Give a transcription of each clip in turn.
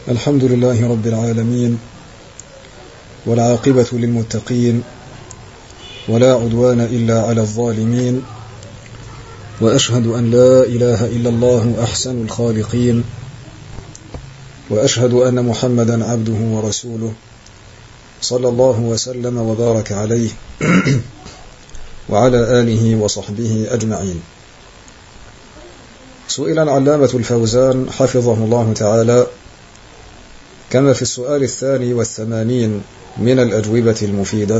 الحمد لله رب العالمين، والعاقبة للمتقين، ولا عدوان إلا على الظالمين، وأشهد أن لا إله إلا الله أحسن الخالقين، وأشهد أن محمدا عبده ورسوله صلى الله وسلم وبارك عليه وعلى آله وصحبه أجمعين. سئل العلامة الفوزان حفظه الله تعالى كما في السؤال 82 من الأجوبة المفيدة: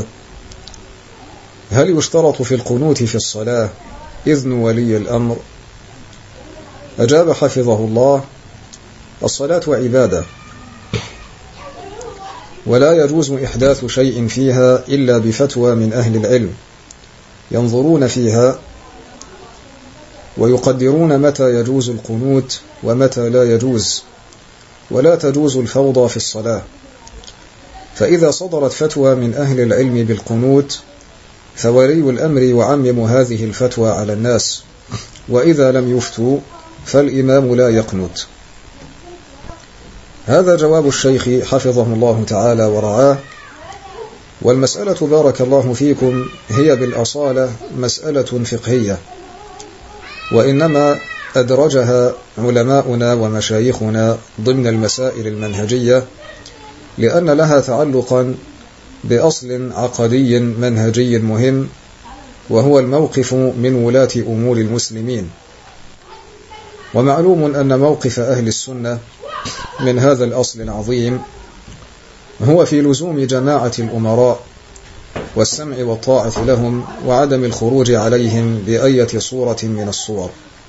هل يشترط في القنوت في الصلاة إذن ولي الأمر؟ أجاب حفظه الله: الصلاة عبادة، ولا يجوز إحداث شيء فيها إلا بفتوى من أهل العلم ينظرون فيها ويقدرون متى يجوز القنوت ومتى لا يجوز، ولا تجوز الفوضى في الصلاة. فإذا صدرت فتوى من أهل العلم بالقنوت فولي الأمر يعمم هذه الفتوى على الناس، وإذا لم يفتوا فالإمام لا يقنت. هذا جواب الشيخ حفظه الله تعالى ورعاه. والمسألة بارك الله فيكم هي بالأصالة مسألة فقهية، وإنما أدرجها علماؤنا ومشايخنا ضمن المسائل المنهجية لأن لها تعلقا بأصل عقدي منهجي مهم، وهو الموقف من ولاة أمور المسلمين. ومعلوم أن موقف أهل السنة من هذا الأصل العظيم هو في لزوم جماعة الأمراء والسمع والطاعة لهم، وعدم الخروج عليهم بأية صورة من الصور.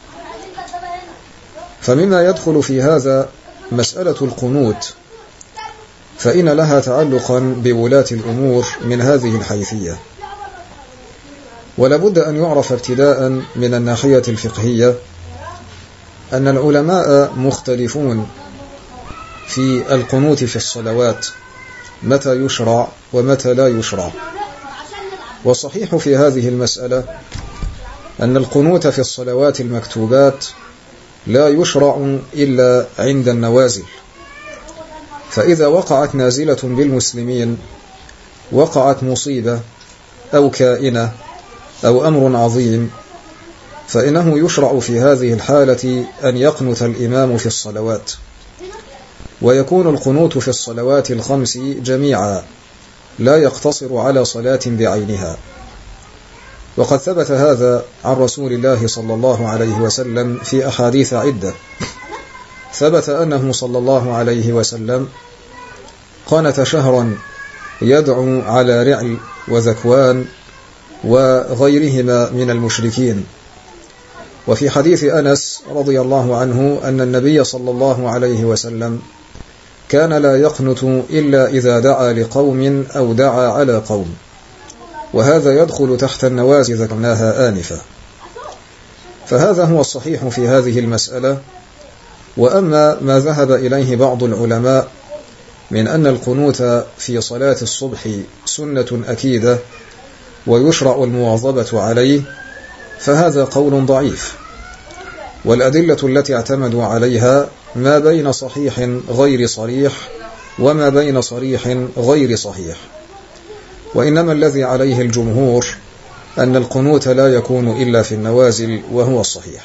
فمما يدخل في هذا مسألة القنوت، فإن لها تعلقا بولاة الأمور من هذه الحيثية. ولابد أن يعرف ابتداء من الناحية الفقهية أن العلماء مختلفون في القنوت في الصلوات، متى يشرع ومتى لا يشرع. والصحيح في هذه المسألة أن القنوت في الصلوات المكتوبات لا يشرع إلا عند النوازل. فإذا وقعت نازلة بالمسلمين، وقعت مصيبة أو كائنة أو أمر عظيم، فإنه يشرع في هذه الحالة أن يقنت الإمام في الصلوات، ويكون القنوت في الصلوات الخمس جميعا، لا يقتصر على صلاة بعينها. وقد ثبت هذا عن رسول الله صلى الله عليه وسلم في أحاديث عدة. ثبت أنه صلى الله عليه وسلم قنت شهرا يدعو على رعل وذكوان وغيرهما من المشركين. وفي حديث أنس رضي الله عنه أن النبي صلى الله عليه وسلم كان لا يقنت إلا إذا دعا لقوم أو دعا على قوم، وهذا يدخل تحت النوازل ذكرناها آنفا. فهذا هو الصحيح في هذه المسألة. وأما ما ذهب إليه بعض العلماء من أن القنوت في صلاة الصبح سنة أكيدة ويشرع المواظبة عليه، فهذا قول ضعيف. والأدلة التي اعتمدوا عليها ما بين صحيح غير صريح وما بين صريح غير صحيح. وإنما الذي عليه الجمهور أن القنوت لا يكون إلا في النوازل، وهو الصحيح.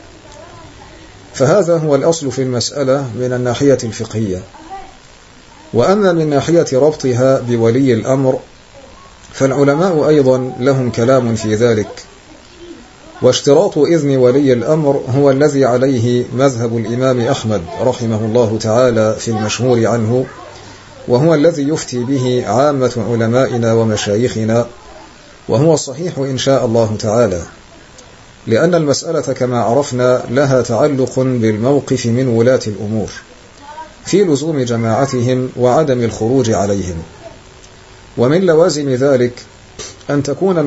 فهذا هو الأصل في المسألة من الناحية الفقهية. وأما من ناحية ربطها بولي الأمر، فالعلماء أيضا لهم كلام في ذلك. واشتراط إذن ولي الأمر هو الذي عليه مذهب الإمام أحمد رحمه الله تعالى في المشهور عنه، وهو الذي يفتي به عامة علمائنا ومشايخنا، وهو الصحيح إن شاء الله تعالى، لأن المسألة كما عرفنا لها تعلق بالموقف من ولاة الأمور في لزوم جماعتهم وعدم الخروج عليهم. ومن لوازم ذلك أن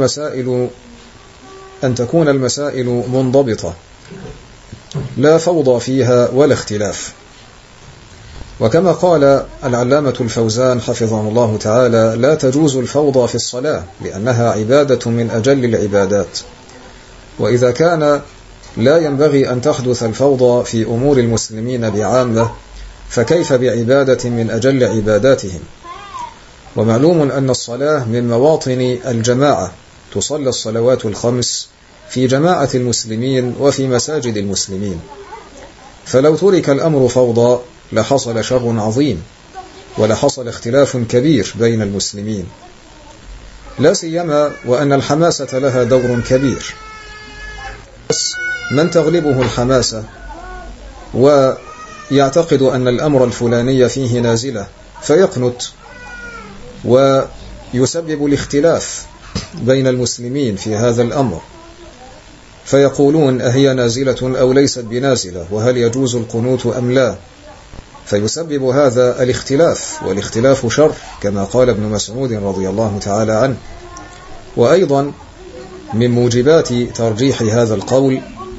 تكون المسائل منضبطة، لا فوضى فيها ولا اختلاف. وكما قال العلامة الفوزان حفظه الله تعالى: لا تجوز الفوضى في الصلاة لأنها عبادة من أجل العبادات. وإذا كان لا ينبغي أن تحدث الفوضى في أمور المسلمين بعامة، فكيف بعبادة من أجل عباداتهم؟ ومعلوم أن الصلاة من مواطن الجماعة، تصلى الصلوات الخمس في جماعة المسلمين وفي مساجد المسلمين، فلو ترك الأمر فوضى لحصل شر عظيم ولحصل اختلاف كبير بين المسلمين، لا سيما وأن الحماسة لها دور كبير. من تغلبه الحماسة ويعتقد أن الأمر الفلاني فيه نازلة فيقنت، ويسبب الاختلاف بين المسلمين في هذا الأمر، فيقولون أهي نازلة أو ليست بنازلة، وهل يجوز القنوت أم لا، فيسبب هذا الاختلاف، والاختلاف شر كما قال ابن مسعود رضي الله تعالى عنه. وأيضا من موجبات ترجيح هذا القول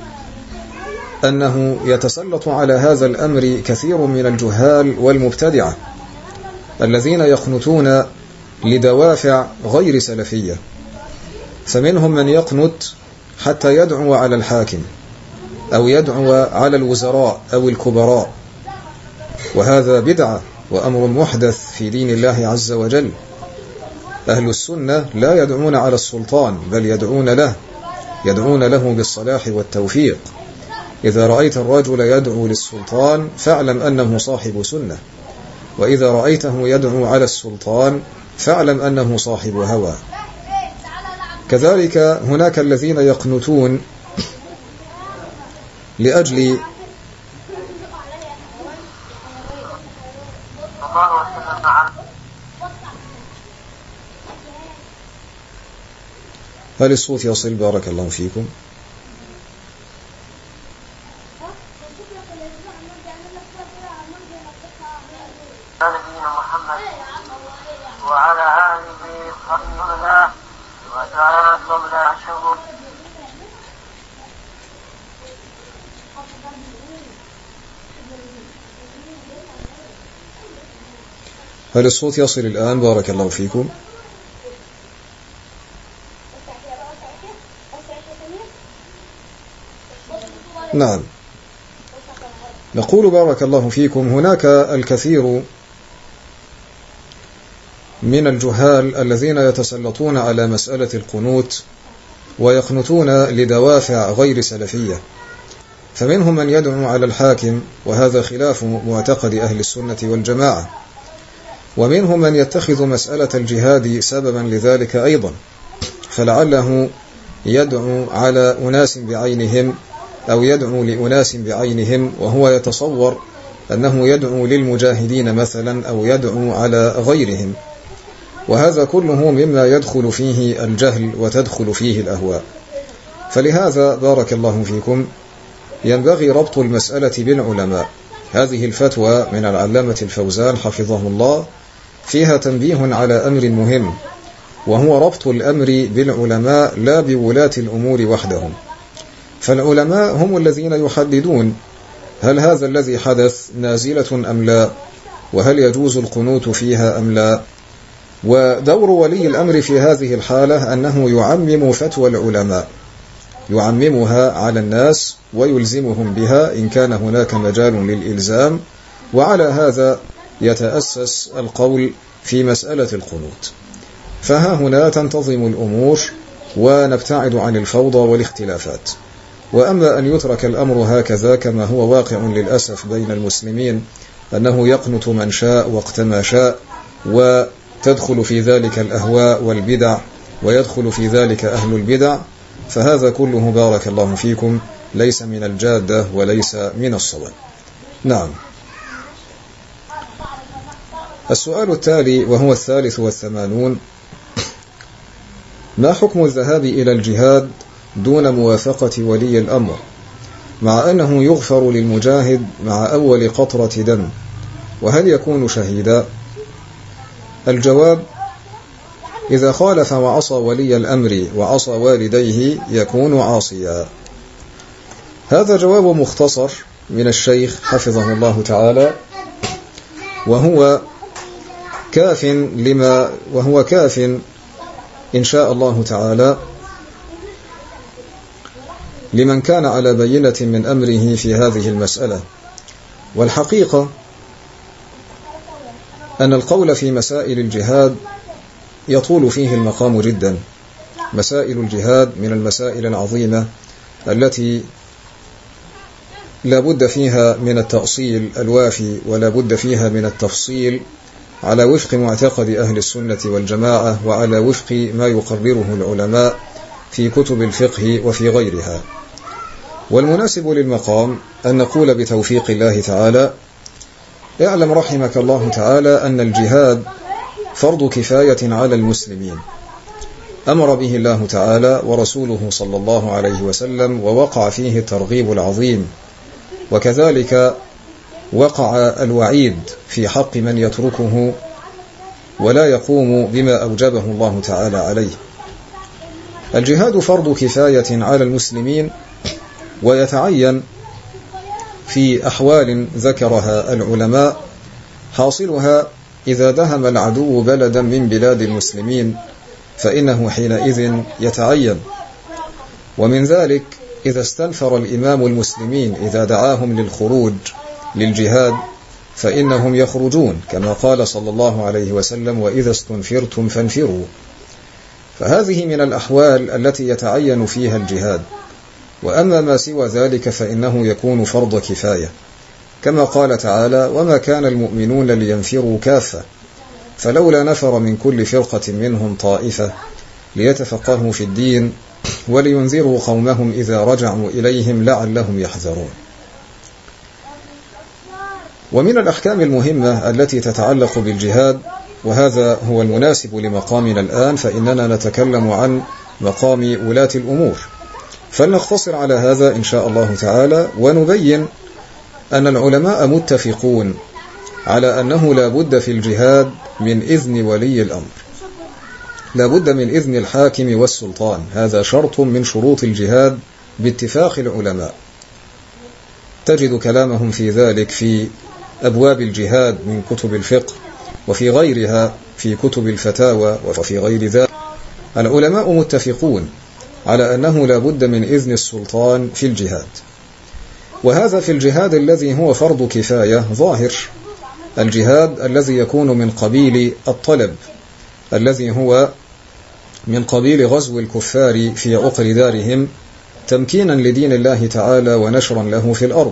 أنه يتسلط على هذا الأمر كثير من الجهال والمبتدعة الذين يقنتون لدوافع غير سلفية، فمنهم من يقنت حتى يدعو على الحاكم أو يدعو على الوزراء أو الكبراء، وهذا بدعة وأمر محدث في دين الله عز وجل. أهل السنة لا يدعون على السلطان، بل يدعون له بالصلاح والتوفيق. إذا رأيت الرجل يدعو للسلطان فاعلم أنه صاحب سنة، وإذا رأيته يدعو على السلطان فاعلم أنه صاحب هوى. كذلك هناك الذين يقنتون لأجل هل الصوت يصل؟ بارك الله فيكم. نبينا محمد وعلى آله وصحبه الله وسلم لا شهود. هل الصوت يصل الآن؟ بارك الله فيكم. نعم، نقول بارك الله فيكم هناك الكثير من الجهال الذين يتسلطون على مسألة القنوت ويقنتون لدوافع غير سلفية، فمنهم من يدعو على الحاكم، وهذا خلاف معتقد أهل السنة والجماعة، ومنهم من يتخذ مسألة الجهاد سببا لذلك أيضا، فلعله يدعو على أناس بعينهم أو يدعو لأناس بعينهم وهو يتصور أنه يدعو للمجاهدين مثلا أو يدعو على غيرهم، وهذا كله مما يدخل فيه الجهل وتدخل فيه الأهواء. فلهذا بارك الله فيكم ينبغي ربط المسألة بالعلماء. هذه الفتوى من العلامة الفوزان حفظه الله فيها تنبيه على أمر مهم، وهو ربط الأمر بالعلماء لا بولاة الأمور وحدهم. فالعلماء هم الذين يحددون هل هذا الذي حدث نازلة أم لا، وهل يجوز القنوت فيها أم لا. ودور ولي الأمر في هذه الحالة أنه يعمم فتوى العلماء، يعممها على الناس ويلزمهم بها إن كان هناك مجال للإلزام، وعلى هذا يتأسس القول في مسألة القنوت. فها هنا تنتظم الأمور ونبتعد عن الفوضى والاختلافات. وأما أن يترك الأمر هكذا كما هو واقع للأسف بين المسلمين، أنه يقنت من شاء وقت ما شاء، وتدخل في ذلك الأهواء والبدع ويدخل في ذلك أهل البدع، فهذا كله بارك الله فيكم ليس من الجادة وليس من الصواب. نعم. السؤال التالي وهو 83: ما حكم الذهاب إلى الجهاد دون موافقة ولي الأمر مع أنه يغفر للمجاهد مع أول قطرة دم، وهل يكون شهيدا؟ الجواب: إذا خالف وعصى ولي الأمر وعصى والديه يكون عاصيا. هذا جواب مختصر من الشيخ حفظه الله تعالى، وهو كاف إن شاء الله تعالى لمن كان على بينة من أمره في هذه المسألة. والحقيقة أن القول في مسائل الجهاد يطول فيه المقام جدا. مسائل الجهاد من المسائل العظيمة التي لا بد فيها من التأصيل الوافي ولا بد فيها من التفصيل على وفق معتقد أهل السنة والجماعة وعلى وفق ما يقرره العلماء في كتب الفقه وفي غيرها. والمناسب للمقام أن نقول بتوفيق الله تعالى: اعلم رحمك الله تعالى أن الجهاد فرض كفاية على المسلمين، أمر به الله تعالى ورسوله صلى الله عليه وسلم، ووقع فيه الترغيب العظيم، وكذلك وقع الوعيد في حق من يتركه ولا يقوم بما أوجبه الله تعالى عليه. الجهاد فرض كفاية على المسلمين، ويتعين في أحوال ذكرها العلماء، حاصلها إذا دهم العدو بلدا من بلاد المسلمين فإنه حينئذ يتعين. ومن ذلك إذا استنفر الإمام المسلمين إذا دعاهم للخروج للجهاد فإنهم يخرجون، كما قال صلى الله عليه وسلم: وإذا استنفرتم فانفروا. فهذه من الأحوال التي يتعين فيها الجهاد. وأما ما سوى ذلك فإنه يكون فرض كفاية، كما قال تعالى: وما كان المؤمنون لينفروا كافة فلولا نفر من كل فرقة منهم طائفة ليتفقهوا في الدين ولينذروا قومهم إذا رجعوا إليهم لعلهم يحذرون. ومن الأحكام المهمة التي تتعلق بالجهاد، وهذا هو المناسب لمقامنا الآن، فإننا نتكلم عن مقام ولاة الأمور، فلنقتصر على هذا إن شاء الله تعالى، ونبين أن العلماء متفقون على أنه لا بد في الجهاد من إذن ولي الأمر، لا بد من إذن الحاكم والسلطان، هذا شرط من شروط الجهاد باتفاق العلماء. تجد كلامهم في ذلك في أبواب الجهاد من كتب الفقه وفي غيرها في كتب الفتاوى وفي غير ذلك. العلماء متفقون على أنه لا بد من إذن السلطان في الجهاد، وهذا في الجهاد الذي هو فرض كفاية ظاهر، الجهاد الذي يكون من قبيل الطلب، الذي هو من قبيل غزو الكفار في عقر دارهم تمكينا لدين الله تعالى ونشرا له في الأرض.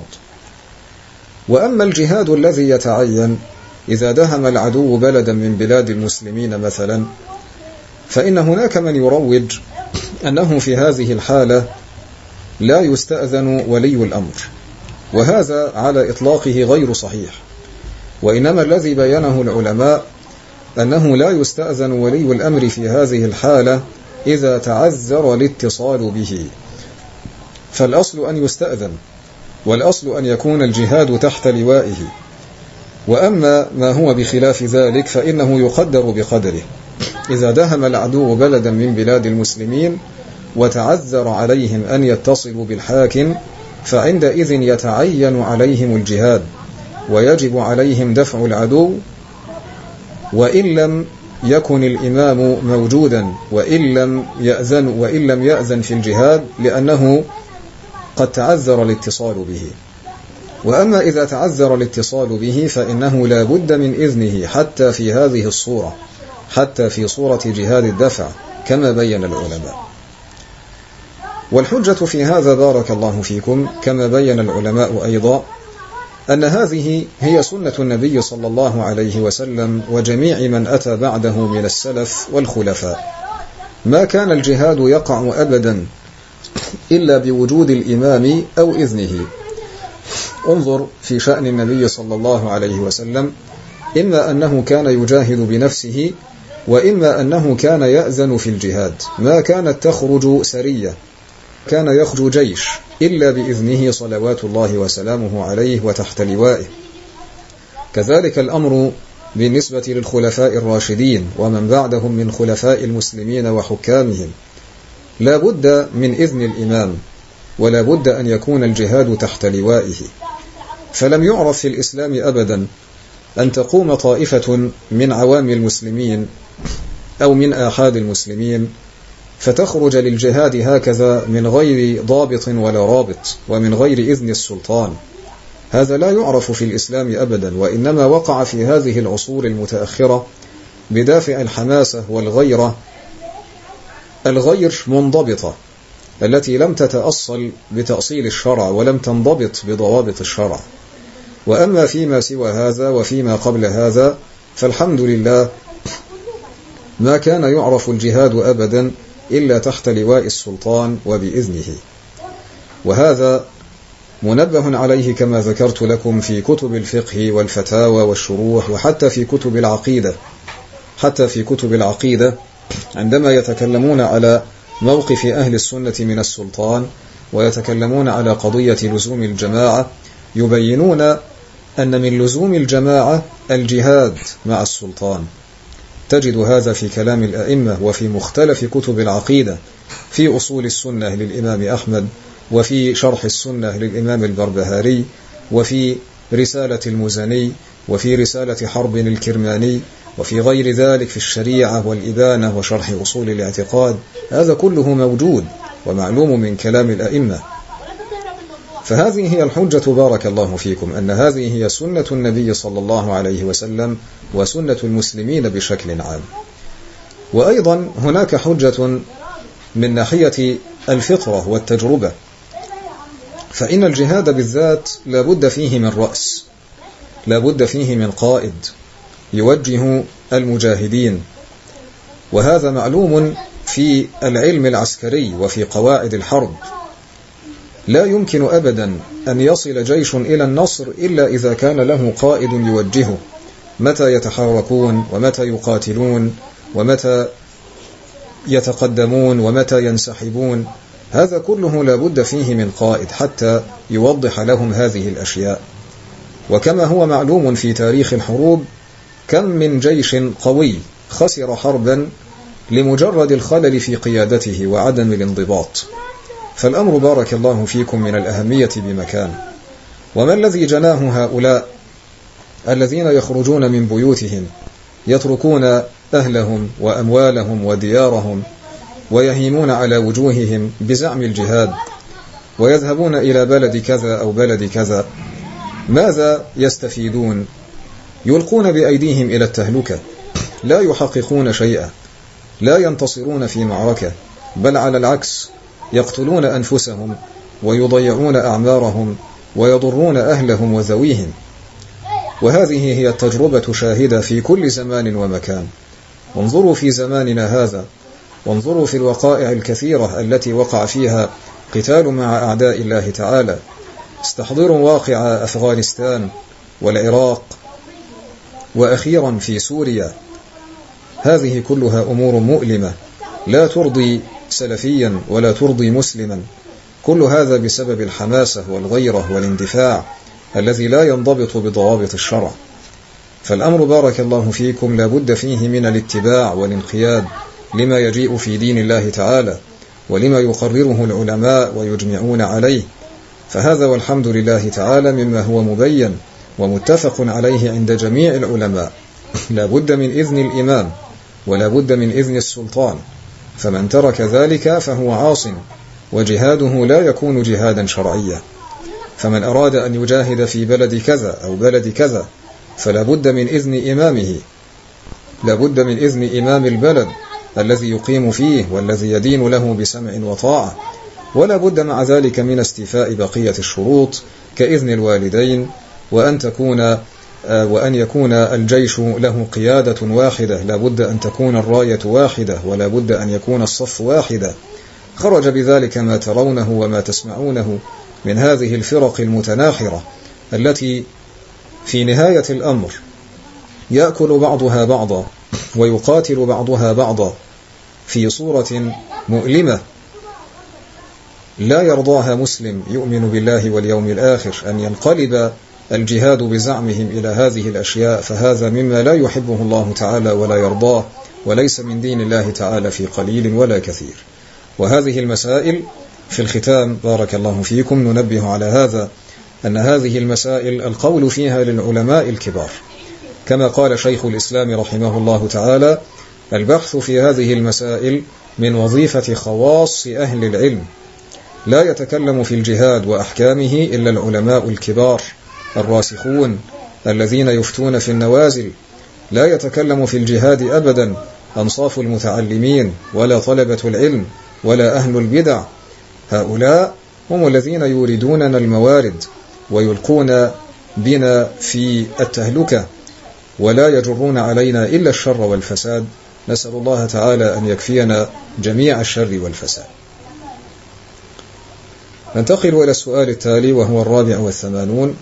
وأما الجهاد الذي يتعين إذا دهم العدو بلدا من بلاد المسلمين مثلا، فإن هناك من يروج أنه في هذه الحالة لا يستأذن ولي الأمر، وهذا على إطلاقه غير صحيح، وإنما الذي بينه العلماء أنه لا يستأذن ولي الأمر في هذه الحالة إذا تعذر الاتصال به، فالأصل أن يستأذن، والأصل أن يكون الجهاد تحت لوائه. وأما ما هو بخلاف ذلك فإنه يقدر بقدره. إذا دهم العدو بلدا من بلاد المسلمين وتعذر عليهم أن يتصلوا بالحاكم فعندئذ يتعين عليهم الجهاد، ويجب عليهم دفع العدو، وإن لم يكن الإمام موجودا، وإن لم يأذن في الجهاد، لأنه قد تعذر الاتصال به. وأما إذا تعذر الاتصال به فإنه لا بد من إذنه حتى في هذه الصورة، حتى في صورة جهاد الدفع كما بين العلماء. والحجة في هذا بارك الله فيكم كما بين العلماء أيضا أن هذه هي سنة النبي صلى الله عليه وسلم وجميع من أتى بعده من السلف والخلفاء. ما كان الجهاد يقع أبدا إلا بوجود الإمام أو إذنه. انظر في شأن النبي صلى الله عليه وسلم، إما أنه كان يجاهد بنفسه، وإما أنه كان يأذن في الجهاد. ما كانت تخرج سرية، كان يخرج جيش إلا بإذنه صلوات الله وسلامه عليه وتحت لوائه. كذلك الأمر بالنسبة للخلفاء الراشدين ومن بعدهم من خلفاء المسلمين وحكامهم، لا بد من إذن الإمام، ولا بد أن يكون الجهاد تحت لوائه. فلم يعرف في الإسلام أبدا أن تقوم طائفة من عوام المسلمين أو من آحاد المسلمين فتخرج للجهاد هكذا من غير ضابط ولا رابط ومن غير إذن السلطان. هذا لا يعرف في الإسلام أبدا، وإنما وقع في هذه العصور المتأخرة بدافع الحماسة والغيرة الغير منضبطة، التي لم تتأصل بتأصيل الشرع ولم تنضبط بضوابط الشرع. وأما فيما سوى هذا وفيما قبل هذا فالحمد لله ما كان يعرف الجهاد أبدا إلا تحت لواء السلطان وبإذنه، وهذا منبه عليه كما ذكرت لكم في كتب الفقه والفتاوى والشروح، وحتى في كتب العقيدة عندما يتكلمون على موقف أهل السنة من السلطان ويتكلمون على قضية لزوم الجماعة، يبينون أن من لزوم الجماعة الجهاد مع السلطان. تجد هذا في كلام الأئمة وفي مختلف كتب العقيدة، في أصول السنة للإمام أحمد، وفي شرح السنة للإمام البربهاري، وفي رسالة المزني، وفي رسالة حرب الكرماني، وفي غير ذلك في الشريعة والإبانة وشرح أصول الاعتقاد. هذا كله موجود ومعلوم من كلام الأئمة. فهذه هي الحجة بارك الله فيكم، أن هذه هي سنة النبي صلى الله عليه وسلم وسنة المسلمين بشكل عام. وأيضا هناك حجة من ناحية الفطرة والتجربة، فإن الجهاد بالذات لا بد فيه من رأس، لا بد فيه من قائد يوجه المجاهدين، وهذا معلوم في العلم العسكري وفي قواعد الحرب. لا يمكن أبدا أن يصل جيش إلى النصر إلا إذا كان له قائد يوجهه متى يتحركون ومتى يقاتلون ومتى يتقدمون ومتى ينسحبون. هذا كله لا بد فيه من قائد حتى يوضح لهم هذه الأشياء. وكما هو معلوم في تاريخ الحروب، كم من جيش قوي خسر حربا لمجرد الخلل في قيادته وعدم الانضباط. فالأمر بارك الله فيكم من الأهمية بمكان. وما الذي جناه هؤلاء الذين يخرجون من بيوتهم يتركون أهلهم وأموالهم وديارهم ويهيمون على وجوههم بزعم الجهاد ويذهبون إلى بلد كذا أو بلد كذا؟ ماذا يستفيدون؟ يلقون بأيديهم إلى التهلكة، لا يحققون شيئا، لا ينتصرون في معركة، بل على العكس يقتلون أنفسهم ويضيعون أعمارهم ويضرون أهلهم وذويهم. وهذه هي التجربة شاهدة في كل زمان ومكان. وانظروا في زماننا هذا، وانظروا في الوقائع الكثيرة التي وقع فيها قتال مع أعداء الله تعالى. استحضروا واقع أفغانستان والعراق وأخيرا في سوريا. هذه كلها أمور مؤلمة لا ترضي سلفيا ولا ترضي مسلما. كل هذا بسبب الحماسة والغيرة والاندفاع الذي لا ينضبط بضوابط الشرع. فالأمر بارك الله فيكم لا بد فيه من الاتباع والانقياد لما يجيء في دين الله تعالى ولما يقرره العلماء ويجمعون عليه. فهذا والحمد لله تعالى مما هو مبين ومتفق عليه عند جميع العلماء. لا بد من إذن الإمام ولا بد من إذن السلطان، فمن ترك ذلك فهو عاص، وجهاده لا يكون جهادا شرعيا. فمن أراد أن يجاهد في بلد كذا أو بلد كذا فلا بد من إذن إمامه، لا بد من إذن إمام البلد الذي يقيم فيه والذي يدين له بسمع وطاعة، ولا بد مع ذلك من استيفاء بقية الشروط كإذن الوالدين، وأن يكون الجيش له قيادة واحدة، لا بد أن تكون الراية واحدة، ولا بد أن يكون الصف واحدة. خرج بذلك ما ترونه وما تسمعونه من هذه الفرق المتناحرة التي في نهاية الأمر يأكل بعضها بعضا ويقاتل بعضها بعضا في صورة مؤلمة لا يرضاها مسلم يؤمن بالله واليوم الآخر أن ينقلب الجهاد بزعمهم إلى هذه الأشياء. فهذا مما لا يحبه الله تعالى ولا يرضاه، وليس من دين الله تعالى في قليل ولا كثير. وهذه المسائل في الختام بارك الله فيكم ننبه على هذا، أن هذه المسائل القول فيها للعلماء الكبار، كما قال شيخ الإسلام رحمه الله تعالى: البحث في هذه المسائل من وظيفة خواص أهل العلم، لا يتكلم في الجهاد وأحكامه إلا العلماء الكبار الراسخون الذين يفتون في النوازل، لا يتكلم في الجهاد أبدا أنصاف المتعلمين ولا طلبة العلم ولا أهل البدع. هؤلاء هم الذين يوردوننا الموارد ويلقون بنا في التهلكة، ولا يجرون علينا إلا الشر والفساد. نسأل الله تعالى أن يكفينا جميع الشر والفساد. ننتقل إلى السؤال التالي وهو 84.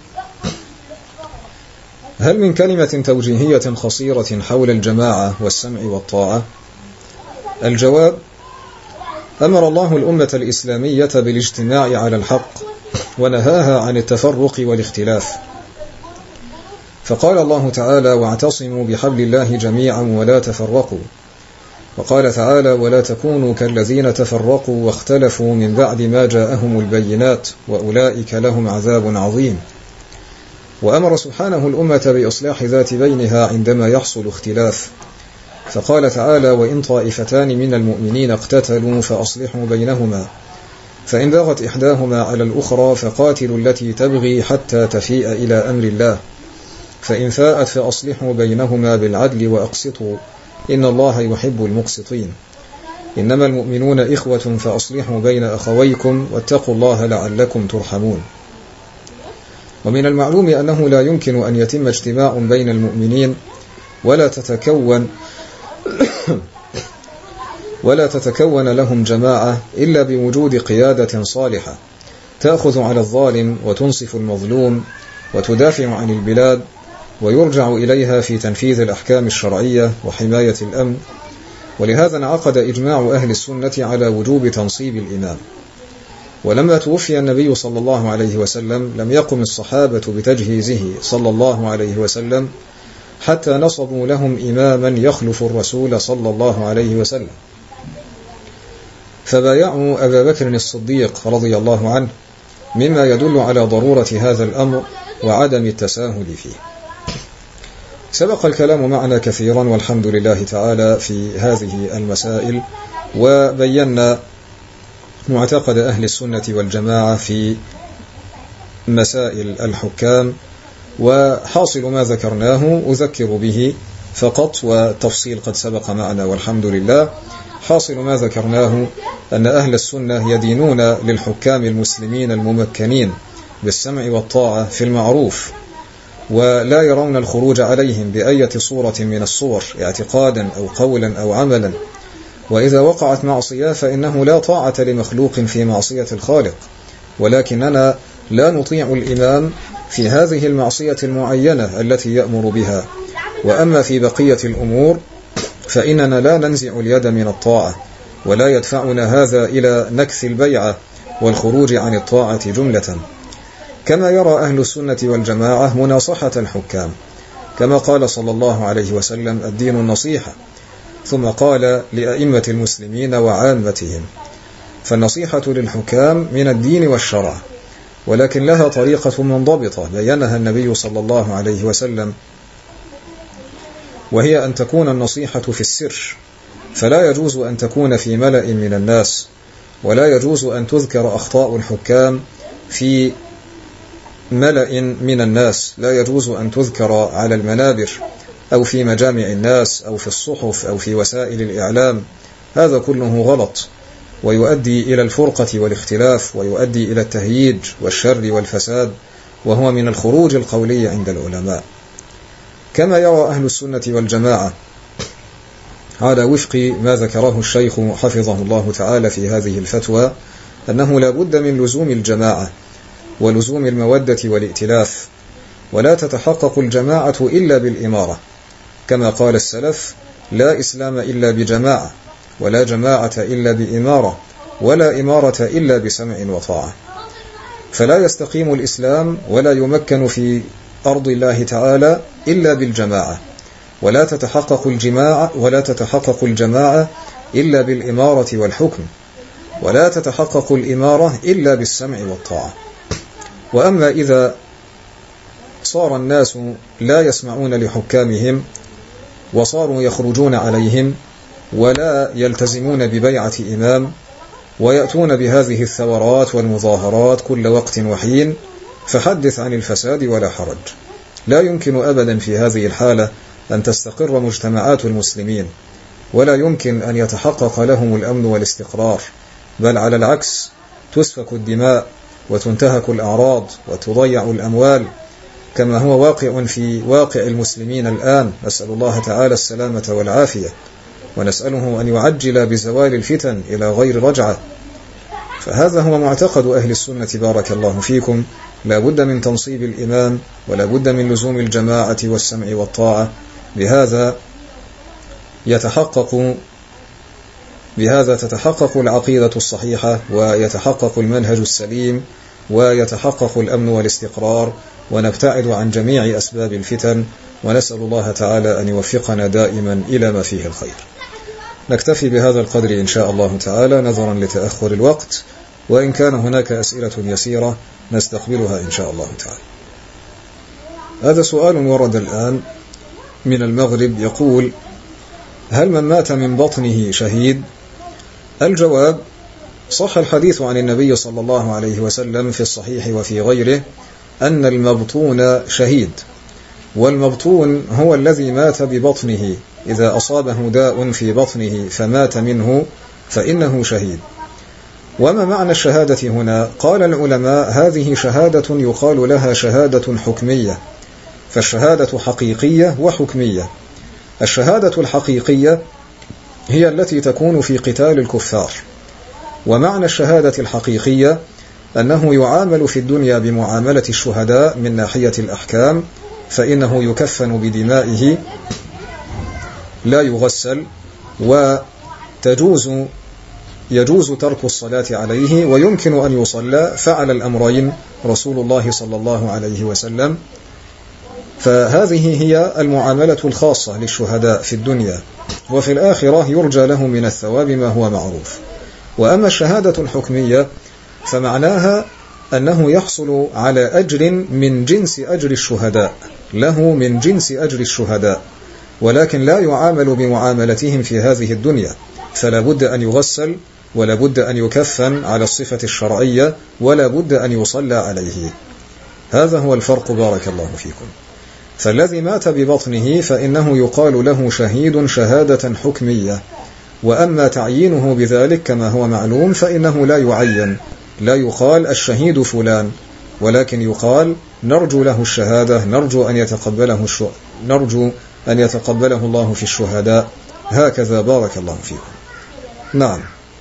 هل من كلمة توجيهية قصيرة حول الجماعة والسمع والطاعة؟ الجواب: أمر الله الأمة الإسلامية بالاجتماع على الحق ونهاها عن التفرق والاختلاف، فقال الله تعالى: واعتصموا بحبل الله جميعا ولا تفرقوا. وقال تعالى: ولا تكونوا كالذين تفرقوا واختلفوا من بعد ما جاءهم البينات وأولئك لهم عذاب عظيم. وأمر سبحانه الأمة بإصلاح ذات بينها عندما يحصل اختلاف، فقال تعالى: وإن طائفتان من المؤمنين اقتتلوا فأصلحوا بينهما، فإن بغت إحداهما على الأخرى فقاتلوا التي تبغي حتى تفيء إلى أمر الله، فإن فاءت فأصلحوا بينهما بالعدل وأقسطوا إن الله يحب المقسطين. إنما المؤمنون إخوة فأصلحوا بين أخويكم واتقوا الله لعلكم ترحمون. ومن المعلوم أنه لا يمكن أن يتم اجتماع بين المؤمنين ولا تتكون لهم جماعة إلا بوجود قيادة صالحة تأخذ على الظالم وتنصف المظلوم وتدافع عن البلاد ويرجع إليها في تنفيذ الأحكام الشرعية وحماية الأمن. ولهذا انعقد إجماع أهل السنة على وجوب تنصيب الإمام. ولما توفي النبي صلى الله عليه وسلم لم يقم الصحابة بتجهيزه صلى الله عليه وسلم حتى نصبوا لهم إماما يخلف الرسول صلى الله عليه وسلم، فبايعوا أبا بكر الصديق رضي الله عنه، مما يدل على ضرورة هذا الأمر وعدم التساهل فيه. سبق الكلام معنا كثيرا والحمد لله تعالى في هذه المسائل، وبينا معتقد أهل السنة والجماعة في مسائل الحكام، وحاصل ما ذكرناه أذكر به فقط، والتفصيل قد سبق معنا والحمد لله. حاصل ما ذكرناه أن أهل السنة يدينون للحكام المسلمين الممكنين بالسمع والطاعة في المعروف، ولا يرون الخروج عليهم بأية صورة من الصور اعتقادا أو قولا أو عملا. وإذا وقعت معصية فإنه لا طاعة لمخلوق في معصية الخالق، ولكننا لا نطيع الإمام في هذه المعصية المعينة التي يأمر بها. وأما في بقية الأمور فإننا لا ننزع اليد من الطاعة، ولا يدفعنا هذا إلى نكث البيعة والخروج عن الطاعة جملة. كما يرى أهل السنة والجماعة مناصحة الحكام، كما قال صلى الله عليه وسلم: الدين النصيحة، ثم قال لأئمة المسلمين وعامتهم. فالنصيحة للحكام من الدين والشرع، ولكن لها طريقة منضبطة بينها النبي صلى الله عليه وسلم، وهي أن تكون النصيحة في السر، فلا يجوز أن تكون في ملأ من الناس، ولا يجوز أن تذكر أخطاء الحكام في ملأ من الناس، لا يجوز أن تذكر على المنابر أو في مجامع الناس أو في الصحف أو في وسائل الإعلام. هذا كله غلط، ويؤدي إلى الفرقة والاختلاف، ويؤدي إلى التهييج والشر والفساد، وهو من الخروج القولي عند العلماء. كما يرى أهل السنة والجماعة على وفق ما ذكره الشيخ حفظه الله تعالى في هذه الفتوى أنه لا بد من لزوم الجماعة ولزوم المودة والائتلاف، ولا تتحقق الجماعة إلا بالإمارة، كما قال السلف: لا إسلام إلا بجماعة، ولا جماعة إلا بإمارة، ولا إمارة إلا بسمع وطاعة. فلا يستقيم الإسلام ولا يمكن في أرض الله تعالى إلا بالجماعة، ولا تتحقق الجماعة إلا بالإمارة والحكم، ولا تتحقق الإمارة إلا بالسمع والطاعة. وأما إذا صار الناس لا يسمعون لحكامهم وصاروا يخرجون عليهم ولا يلتزمون ببيعة إمام، ويأتون بهذه الثورات والمظاهرات كل وقت وحين، فحدث عن الفساد ولا حرج. لا يمكن أبدا في هذه الحالة أن تستقر مجتمعات المسلمين، ولا يمكن أن يتحقق لهم الأمن والاستقرار، بل على العكس تسفك الدماء وتنتهك الأعراض وتضيع الأموال، كما هو واقع في واقع المسلمين الآن. نسأل الله تعالى السلامة والعافية، ونسأله أن يعجل بزوال الفتن إلى غير رجعة. فهذا هو معتقد أهل السنة بارك الله فيكم. لا بد من تنصيب الإمام، ولا بد من لزوم الجماعة والسمع والطاعة. بهذا تتحقق العقيدة الصحيحة، ويتحقق المنهج السليم، ويتحقق الأمن والاستقرار، ونبتعد عن جميع أسباب الفتن، ونسأل الله تعالى أن يوفقنا دائما إلى ما فيه الخير. نكتفي بهذا القدر إن شاء الله تعالى نظرا لتأخر الوقت، وإن كان هناك أسئلة يسيرة نستقبلها إن شاء الله تعالى. هذا سؤال ورد الآن من المغرب يقول: هل من مات من بطنه شهيد؟ الجواب: صح الحديث عن النبي صلى الله عليه وسلم في الصحيح وفي غيره أن المبطون شهيد، والمبطون هو الذي مات ببطنه، إذا أصابه داء في بطنه فمات منه فإنه شهيد. وما معنى الشهادة هنا؟ قال العلماء: هذه شهادة يقال لها شهادة حكمية، فالشهادة حقيقية وحكمية. الشهادة الحقيقية هي التي تكون في قتال الكفار، ومعنى الشهادة الحقيقية أنه يعامل في الدنيا بمعاملة الشهداء من ناحية الأحكام، فإنه يكفن بدمائه لا يغسل، يجوز ترك الصلاة عليه، ويمكن أن يصلى. فعل الأمرين رسول الله صلى الله عليه وسلم. فهذه هي المعاملة الخاصة للشهداء في الدنيا، وفي الآخرة يرجى له من الثواب ما هو معروف. وأما الشهادة الحكمية فمعناها أنه يحصل على أجر من جنس أجر الشهداء، له من جنس أجر الشهداء، ولكن لا يعامل بمعاملتهم في هذه الدنيا، فلا بد أن يغسل، ولا بد أن يكفن على الصفة الشرعية، ولا بد أن يصلى عليه. هذا هو الفرق بارك الله فيكم. فالذي مات ببطنه فإنه يقال له شهيد شهادة حكمية، وأما تعيينه بذلك كما هو معلوم فإنه لا يعين، لا يقال الشهيد فلان، ولكن يقال نرجو له الشهادة، نرجو أن يتقبله الله في الشهداء. هكذا بارك الله فيكم. نعم.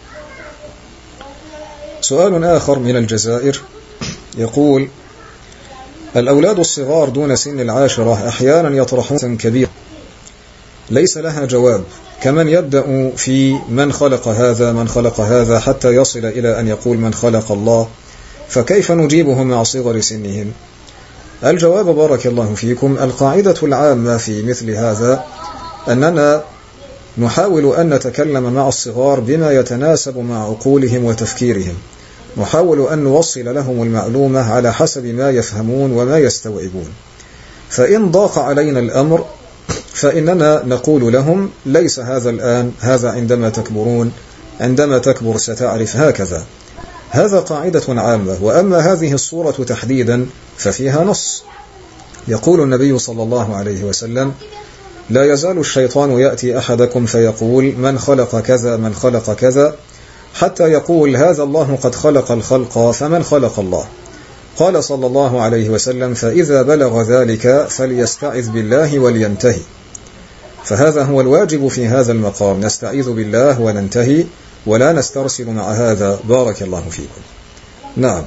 سؤال آخر من الجزائر يقول: الأولاد الصغار دون سن 10 أحيانا يطرحون كبير ليس لها جواب، كمن يبدأ في من خلق هذا من خلق هذا حتى يصل إلى أن يقول من خلق الله، فكيف نجيبهم مع صغر سنهم؟ الجواب بارك الله فيكم: القاعدة العامة في مثل هذا أننا نحاول أن نتكلم مع الصغار بما يتناسب مع عقولهم وتفكيرهم، نحاول أن نوصل لهم المعلومة على حسب ما يفهمون وما يستوعبون. فإن ضاق علينا الأمر فإننا نقول لهم ليس هذا الآن، هذا عندما تكبرون، عندما تكبر ستعرف، هكذا. هذا قاعدة عامة. وأما هذه الصورة تحديدا ففيها نص، يقول النبي صلى الله عليه وسلم: لا يزال الشيطان يأتي أحدكم فيقول من خلق كذا من خلق كذا، حتى يقول هذا الله قد خلق الخلق فمن خلق الله. قال صلى الله عليه وسلم: فإذا بلغ ذلك فليستعذ بالله ولينتهي. فهذا هو الواجب في هذا المقام، نستعيذ بالله وننتهي، ولا نسترسل مع هذا. بارك الله فيكم. نعم.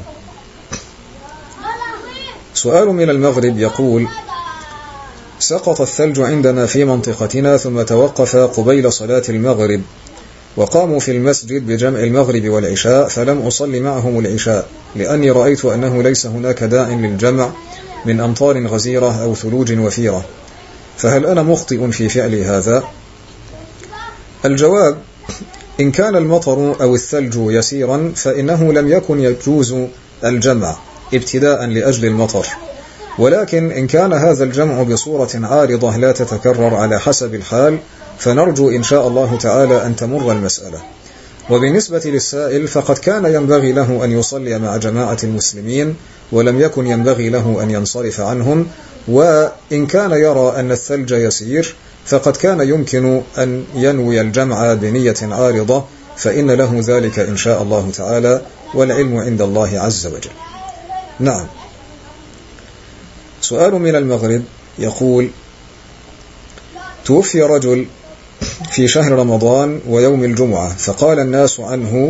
سؤال من المغرب يقول: سقط الثلج عندنا في منطقتنا ثم توقف قبيل صلاة المغرب، وقاموا في المسجد بجمع المغرب والعشاء، فلم أصلي معهم العشاء لأني رأيت أنه ليس هناك داع للجمع من أمطار غزيرة أو ثلوج وفيرة، فهل أنا مخطئ في فعل هذا؟ الجواب: إن كان المطر أو الثلج يسيرا فإنه لم يكن يجوز الجمع ابتداء لأجل المطر، ولكن إن كان هذا الجمع بصورة عارضة لا تتكرر على حسب الحال فنرجو إن شاء الله تعالى أن تمر المسألة. وبالنسبة للسائل فقد كان ينبغي له أن يصلي مع جماعة المسلمين، ولم يكن ينبغي له أن ينصرف عنهم. وإن كان يرى أن الثلج يسير فقد كان يمكن أن ينوي الجمع بنية عارضة، فإن له ذلك إن شاء الله تعالى، والعلم عند الله عز وجل. نعم. سؤال من المغرب يقول: توفي رجل في شهر رمضان ويوم الجمعة، فقال الناس عنه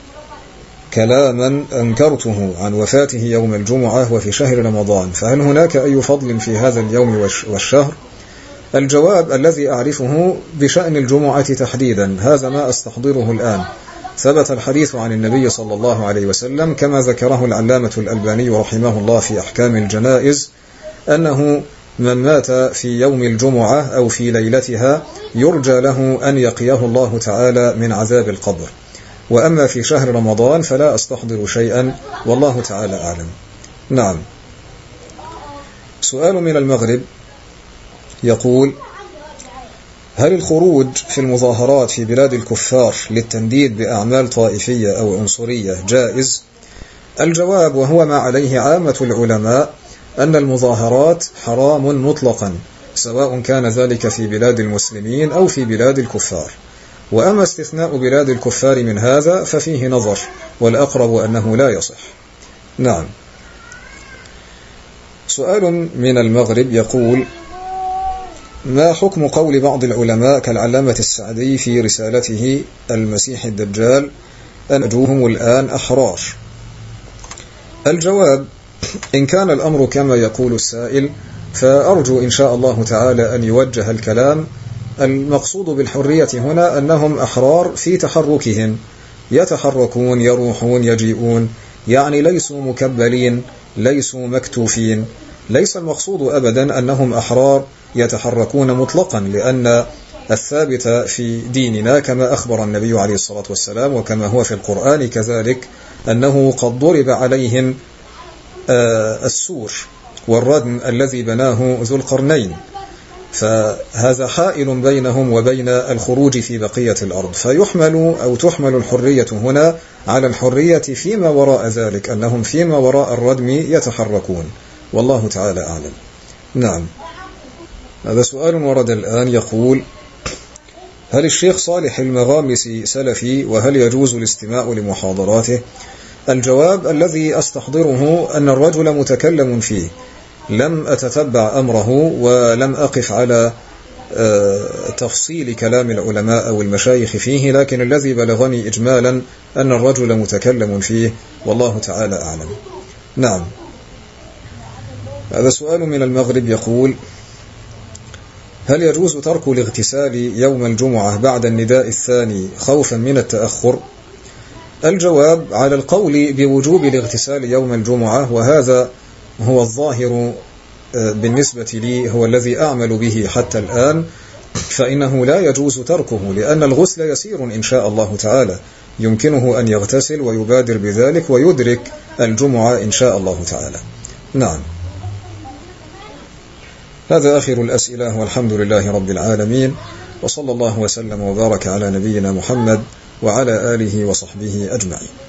كلاما أنكرته عن وفاته يوم الجمعة وفي شهر رمضان، فهل هناك أي فضل في هذا اليوم والشهر؟ الجواب: الذي أعرفه بشأن الجمعة تحديدا هذا ما أستحضره الآن. ثبت الحديث عن النبي صلى الله عليه وسلم كما ذكره العلامة الألباني رحمه الله في أحكام الجنائز، أنه من مات في يوم الجمعة أو في ليلتها يرجى له أن يقيه الله تعالى من عذاب القبر. وأما في شهر رمضان فلا أستحضر شيئا، والله تعالى أعلم. نعم. سؤال من المغرب يقول: هل الخروج في المظاهرات في بلاد الكفار للتنديد بأعمال طائفية أو عنصرية جائز؟ الجواب: وهو ما عليه عامة العلماء، أن المظاهرات حرام مطلقا، سواء كان ذلك في بلاد المسلمين أو في بلاد الكفار. وأما استثناء بلاد الكفار من هذا ففيه نظر، والأقرب أنه لا يصح. نعم. سؤال من المغرب يقول: ما حكم قول بعض العلماء كالعلامة السعدي في رسالته المسيح الدجال أن أجوهم الآن أحرار؟ الجواب: إن كان الأمر كما يقول السائل فأرجو إن شاء الله تعالى أن يوجه الكلام. المقصود بالحرية هنا أنهم أحرار في تحركهم، يتحركون يروحون يجيئون، يعني ليسوا مكبلين ليسوا مكتوفين. ليس المقصود أبدا أنهم أحرار يتحركون مطلقا، لأن الثابت في ديننا كما أخبر النبي عليه الصلاة والسلام وكما هو في القرآن كذلك أنه قد ضرب عليهم السور والردم الذي بناه ذو القرنين، فهذا حائل بينهم وبين الخروج في بقية الأرض، فيحمل أو تحمل الحرية هنا على الحرية فيما وراء ذلك، أنهم فيما وراء الردم يتحركون، والله تعالى أعلم. نعم. هذا سؤال ورد الآن يقول: هل الشيخ صالح المغامسي سلفي، وهل يجوز الاستماع لمحاضراته؟ الجواب: الذي أستحضره أن الرجل متكلم فيه، لم أتتبع أمره ولم أقف على تفصيل كلام العلماء أو المشايخ فيه، لكن الذي بلغني إجمالا أن الرجل متكلم فيه، والله تعالى أعلم. نعم. هذا سؤال من المغرب يقول: هل يجوز ترك الاغتسال يوم الجمعة بعد النداء الثاني خوفا من التأخر؟ الجواب: على القول بوجوب الاغتسال يوم الجمعة، وهذا هو الظاهر بالنسبة لي، هو الذي أعمل به حتى الآن، فإنه لا يجوز تركه، لأن الغسل يسير إن شاء الله تعالى، يمكنه أن يغتسل ويبادر بذلك ويدرك الجمعة إن شاء الله تعالى. نعم. هذا آخر الأسئلة، والحمد لله رب العالمين، وصلى الله وسلم وبارك على نبينا محمد وعلى آله وصحبه أجمعين.